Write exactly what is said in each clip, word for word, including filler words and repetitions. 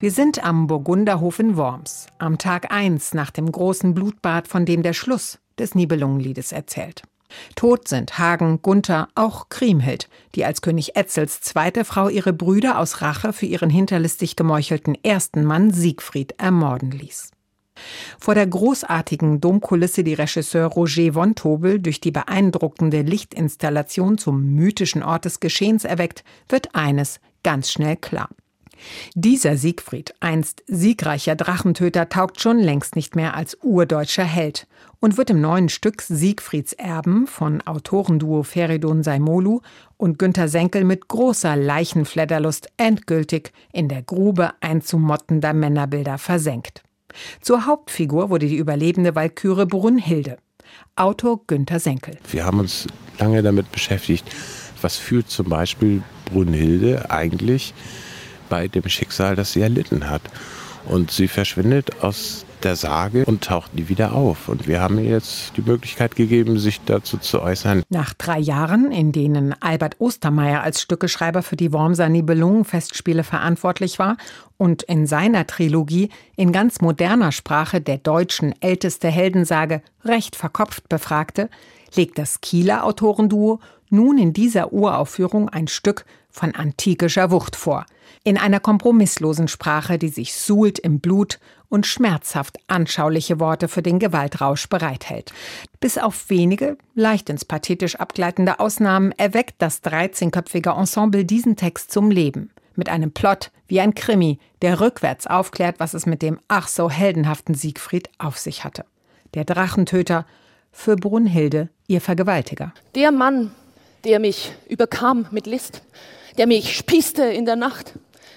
Wir sind am Burgunderhof in Worms, am Tag eins nach dem großen Blutbad, von dem der Schluss des Nibelungenliedes erzählt. Tot sind Hagen, Gunther, auch Kriemhild, die als König Etzels zweite Frau ihre Brüder aus Rache für ihren hinterlistig gemeuchelten ersten Mann Siegfried ermorden ließ. Vor der großartigen Domkulisse, die Regisseur Roger Vondobel durch die beeindruckende Lichtinstallation zum mythischen Ort des Geschehens erweckt, wird eines ganz schnell klar. Dieser Siegfried, einst siegreicher Drachentöter, taugt schon längst nicht mehr als urdeutscher Held und wird im neuen Stück Siegfrieds Erben von Autorenduo Feridun Saimolu und Günter Senkel mit großer Leichenfledderlust endgültig in der Grube einzumottender Männerbilder versenkt. Zur Hauptfigur wurde die überlebende Walküre Brunhilde. Autor Günter Senkel. Wir haben uns lange damit beschäftigt, was fühlt zum Beispiel Brunhilde eigentlich bei dem Schicksal, das sie erlitten hat. Und sie verschwindet aus der Sage und taucht nie wieder auf. Und wir haben ihr jetzt die Möglichkeit gegeben, sich dazu zu äußern. Nach drei Jahren, in denen Albert Ostermeier als Stückeschreiber für die Wormser Nibelungenfestspiele verantwortlich war und in seiner Trilogie in ganz moderner Sprache der deutschen älteste Heldensage recht verkopft befragte, legt das Kieler Autorenduo nun in dieser Uraufführung ein Stück von antikischer Wucht vor. In einer kompromisslosen Sprache, die sich suhlt im Blut und schmerzhaft anschauliche Worte für den Gewaltrausch bereithält. Bis auf wenige, leicht ins pathetisch abgleitende Ausnahmen erweckt das dreizehnköpfige Ensemble diesen Text zum Leben. Mit einem Plot wie ein Krimi, der rückwärts aufklärt, was es mit dem ach so heldenhaften Siegfried auf sich hatte. Der Drachentöter, für Brunhilde ihr Vergewaltiger. Der Mann, der mich überkam mit List, der mich spießte in der Nacht,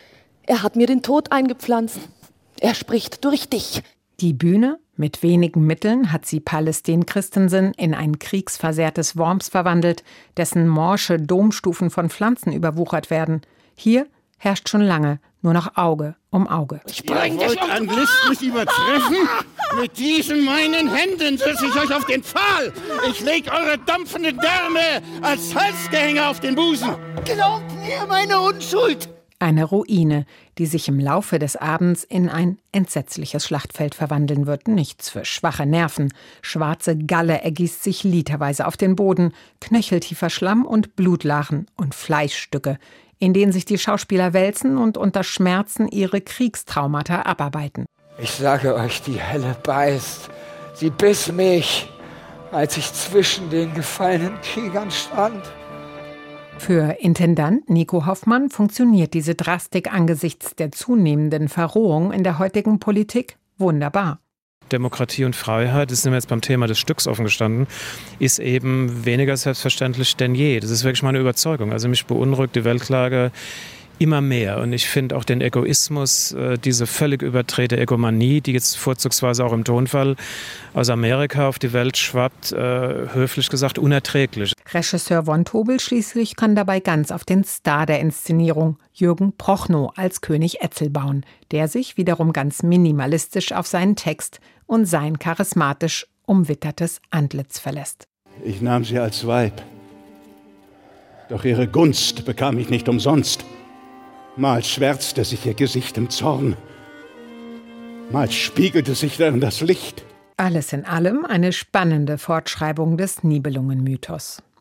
er hat mir den Tod eingepflanzt. Er spricht durch dich. Die Bühne, mit wenigen Mitteln, hat sie Palestine Christensen in ein kriegsversehrtes Worms verwandelt, dessen morsche Domstufen von Pflanzen überwuchert werden. Hier herrscht schon lange nur noch Auge um Auge. Ich bring dich um an List mich übertreffen? Mit diesen meinen Händen setze ich euch auf den Pfahl. Ich leg eure dampfenden Därme als Halsgehänge auf den Busen. Glaubt mir meine Unschuld. Eine Ruine, die sich im Laufe des Abends in ein entsetzliches Schlachtfeld verwandeln wird. Nichts für schwache Nerven. Schwarze Galle ergießt sich literweise auf den Boden, knöcheltiefer Schlamm und Blutlachen und Fleischstücke, in denen sich die Schauspieler wälzen und unter Schmerzen ihre Kriegstraumata abarbeiten. Ich sage euch, die Hölle beißt. Sie biss mich, als ich zwischen den gefallenen Kriegern stand. Für Intendant Nico Hoffmann funktioniert diese Drastik angesichts der zunehmenden Verrohung in der heutigen Politik wunderbar. Demokratie und Freiheit, das sind wir jetzt beim Thema des Stücks offen gestanden, ist eben weniger selbstverständlich denn je. Das ist wirklich meine Überzeugung. Also mich beunruhigt die Weltlage immer mehr. Und ich finde auch den Egoismus, diese völlig überdrehte Egomanie, die jetzt vorzugsweise auch im Tonfall aus Amerika auf die Welt schwappt, höflich gesagt unerträglich. Regisseur Vondobel schließlich kann dabei ganz auf den Star der Inszenierung, Jürgen Prochnow, als König Etzel bauen, der sich wiederum ganz minimalistisch auf seinen Text und sein charismatisch umwittertes Antlitz verlässt. Ich nahm sie als Weib. Doch ihre Gunst bekam ich nicht umsonst. Mal schwärzte sich ihr Gesicht im Zorn, mal spiegelte sich darin das Licht. Alles in allem eine spannende Fortschreibung des Nibelungenmythos.